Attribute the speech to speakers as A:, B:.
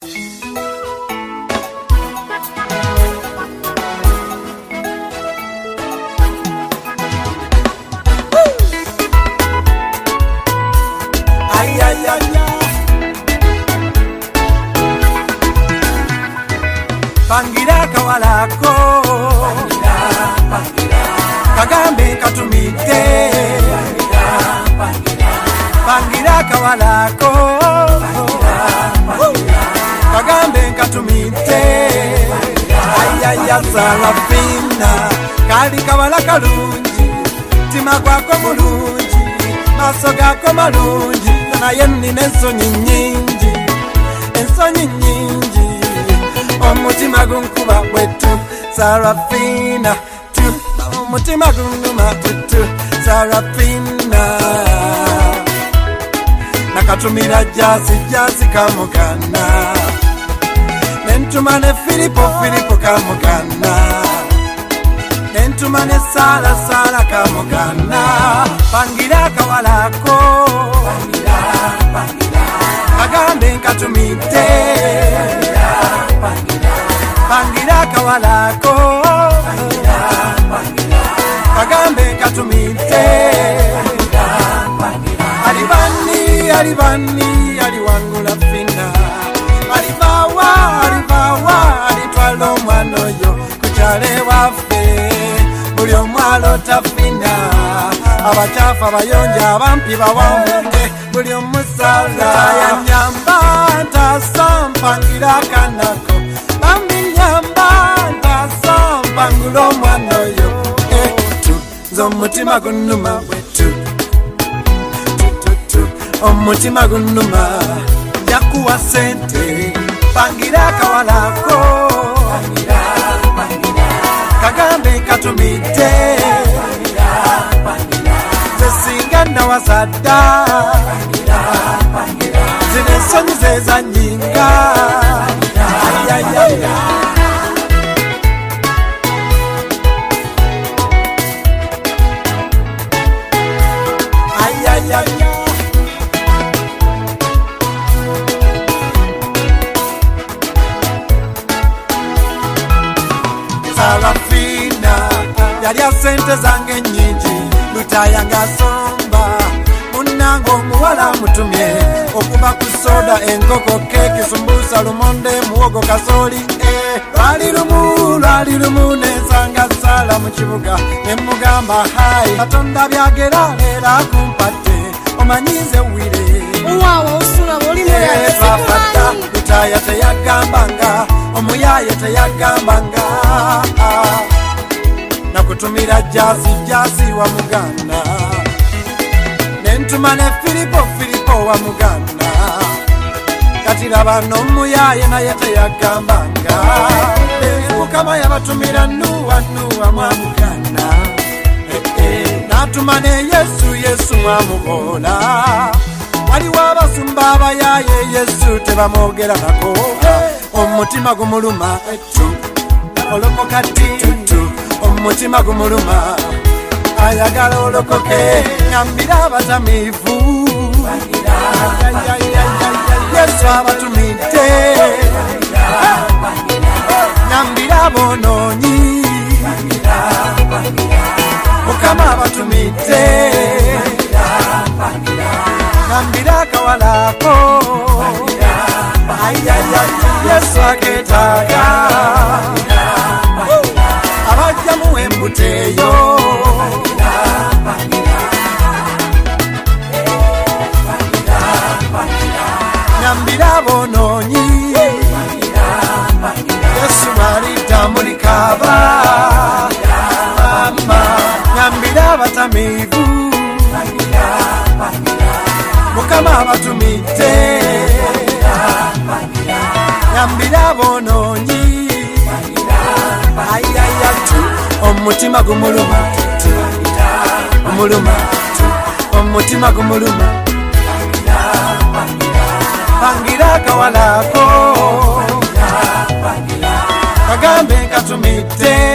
A: Pangira kawalako kagambe katumite pangira kawalako kagambe katumite ayaya Sarafina kali kawala kalungi tima kwako mulungi maso gako malungi naye nina ensonyi nyingi omutima gunkuba bwetu Sarafina tu omutima gunuma tu Sarafina nakatumira jazi kamugana nentumane Filipo kamugana nentumane Sala kamugana pangira kawalako kagambe nkatumite pangira kawalako kagambe katumite alibani aliwangula fina alibawa alitwala omwana oyo kukyale waffe buli omwalo tafina abacafu abayonja abampi bawamunde buli omusala yanyamba ntasampangira kanako bambinyamba ntasampangula omwana oyo nze omutima gunuma bwetu omutima gunuma jakuwa sente pangira kawalako kagambe katumite zesinga nawazadda zine ensonyi zeza nyinga Sarafina yalya sente zange nyingi lutayanga somba munango omuwala mutumye okuba ku soda enkoko keki sumbusa lumonde muwogo kasoli lwali lumu nensanga Sala mu kibuga nemugamba hayi katonda byagera leera kumpadde omanyize wire twafadda lutaya teyagambanga omuyaye teyagambanga nakutumira jazi wa muganda nentuma ne Filipo wa muganda kati laba n'omuyaye naye teyagambanga Mukama yabatumira nuwa mwa muganda natuma ne Yesu mwamubola waliwo abasumba abayaye Yesu tebamwogera nako omutima gumuluma olokoka tu omutima gumuluma ayagala olokoke nyambira abatamivu Yesu abatumite nyambira abononyi Mukama abatumite nyambira kawalako Yesu aketaga abajja mu embuteyo nyambira abononyi Yesu alitambulikaba nyambira abatamivu Mukama abatumite nyambira abononyi omutima gumuluma omutima gumuluma pangira kawalako kagambe katumite